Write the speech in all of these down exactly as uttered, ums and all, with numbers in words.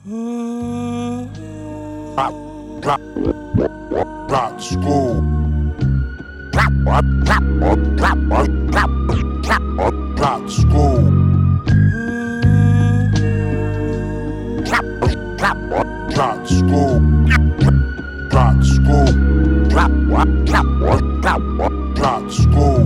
Rock, rock, rock school. Rock, rock, rock, rock, rock, rock, rock, rock school. Rock, rock, rock school. Rock school. Rock, rock, rock, rock, rock school.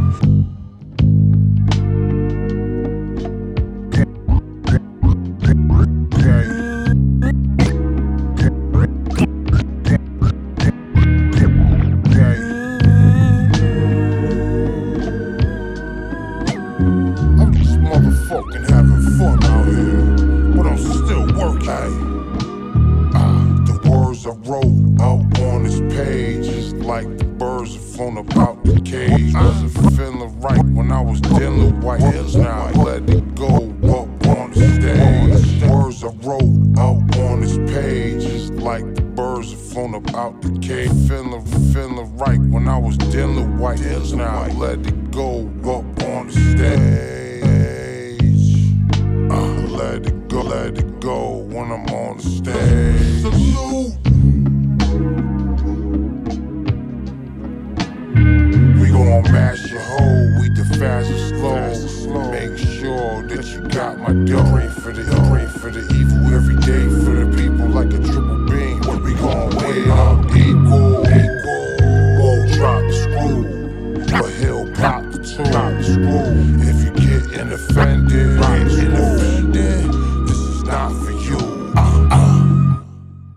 I'm just motherfucking having fun out here, but I'm still working. Ah, the words I wrote out on this page is like the birds that flown about the cage. Wasn't feeling right when I was dealing with white hills. Now I let it go up on the stage. Words I wrote out on this page is like the birds that flown about the cage. Feeling, feeling right when I was dealing with white hills. Now I let it go up on the stage. Uh, let it go, let it go when I'm on the stage. Salute. We gon' mash your hoe, we the fastest